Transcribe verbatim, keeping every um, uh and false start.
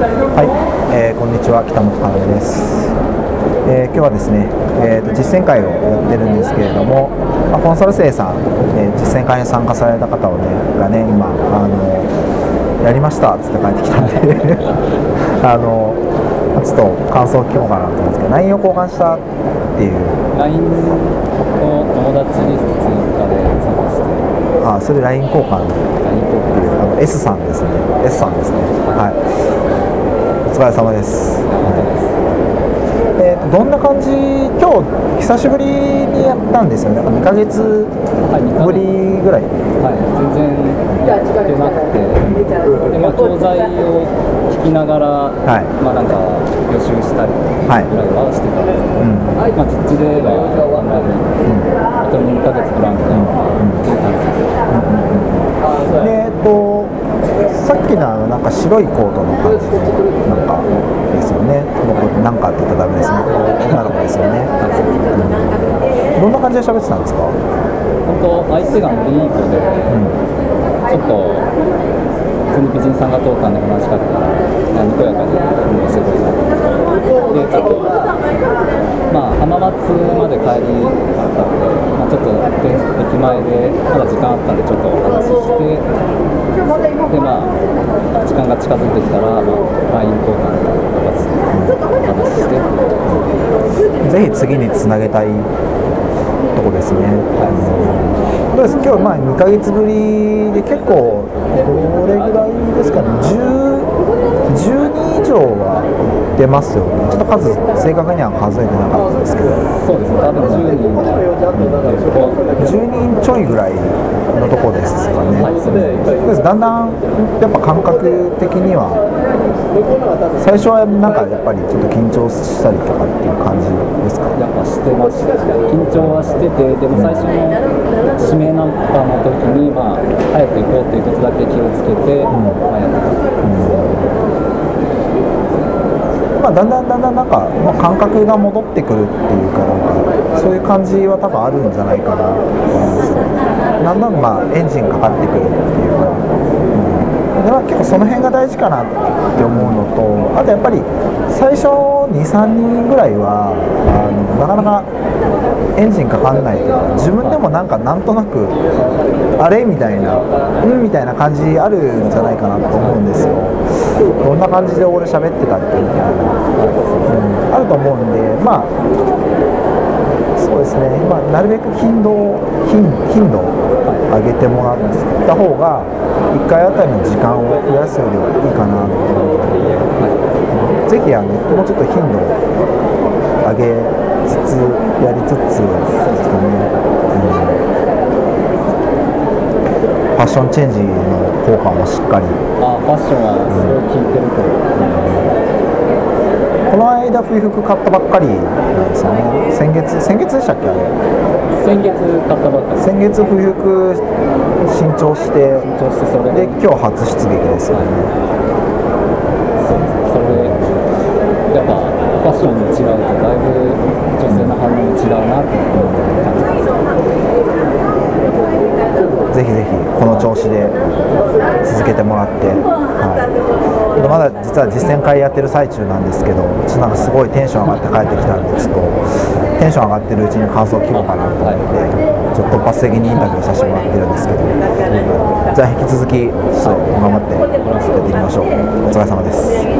はい、えー、こんにちは、北本かなめです。えー、今日はですね、えーと、実践会をやってるんですけれども、まあ、コンサル生さん、えー、実践会に参加された方をね、がね、今、あのやりましたっつって帰ってきたんであのちょっと感想を聞こうかなと思うんですけど、ライン を交換したっていう。 ライン を友達リスト追加で探して、 ああ、それ ライン 交換っていう、あの S さんですね、S さんですね。はい、お疲れ様です。えーと、どんな感じ、今日久しぶりにやったんですよね。にかげつぶりぐらい。 はい、全然やってなくて、で、まあ、教材を聞きながら、はい、まあなんか予習したりぐらいはしてたんですけど、はい、まあ実ではあんまり、うん、あとにかげつブランクという感じです。 で、えっとさっきのあのなんか白いコートの感じのなんかですよね。僕なんかって言ったらダメですね。女の子ですよね。うん、どんな感じで喋ってたんですか？ 本当相手がいい子で、うん、ちょっと普通に美人さんが通ったんで話しかけたらにこやかに運動してくれたで、ちょっとまあ浜松まで帰りだったんで、まあ、ちょっと駅前でまだ時間あったんでちょっとお話しして、でまあ時間が近づいてきたら、まあ、ライン 交換でお話ししてって、 ぜひ次につなげたいとこですね。どうです今日、まあ、にかげつぶりで結構どれぐらいですかね、じゅうにん以上は出ますよね。ちょっと数正確には数えてなかったんですけど、 そうですね、多分じゅうにんじゅうにんちょいぐらいのとこですかね。だんだんやっぱ感覚的には最初はなんかやっぱりちょっと緊張したりとかっていう感じですか？ やっぱしてました。緊張はしてて、でも最初の指名ナンバーの時に、まあ、早く行こうっていうことだけ気をつけて、うんまあ、やってた、 うんまあ、だんだんだんだんなんか、まあ、感覚が戻ってくるっていうか、なんかそういう感じは多分あるんじゃないかなと思いますね。だんだんまあエンジンかかってくるっていうか、では結構その辺が大事かなって思うのと、あとやっぱり最初 にさんにんぐらいはあのなかなかエンジンかかんないというか、自分でもなんかなんとなくあれみたいなうんみたいな感じあるんじゃないかなと思うんですよ。どんな感じで俺喋ってたっけみたいな、うん、あると思うんで、まあそうですね、まあ、なるべく頻度頻頻度を上げてもらった方がいっかいあたりの時間を増やすよりはいいかなと思うので、ぜひあのもうちょっと頻度を上げつつやりつつですかね、うん、ファッションチェンジの効果もしっかり、 あファッションはすごい効いてると、 うん、この間冬服買ったばっかりなんですよね。先月先月でしたっけ？あれ先月買ったばっかり。 先月冬服新調して新調してそれで今日初出撃ですよね。 そうですね。それでやっぱファッションに違うとだいぶ女性の反応も違うなっていう感じです。 ぜひぜひこの調子で続けてもらって、はい、まだ実は実践会やってる最中なんですけど、ちょっとなんかすごいテンション上がって帰ってきたんで、ちょっとテンション上がってるうちに感想を聞こうかなと思って、ちょっと突発的にインタビューをさせてもらってるんですけど、じゃあ引き続きちょっと頑張ってやっていきましょう。お疲れ様です。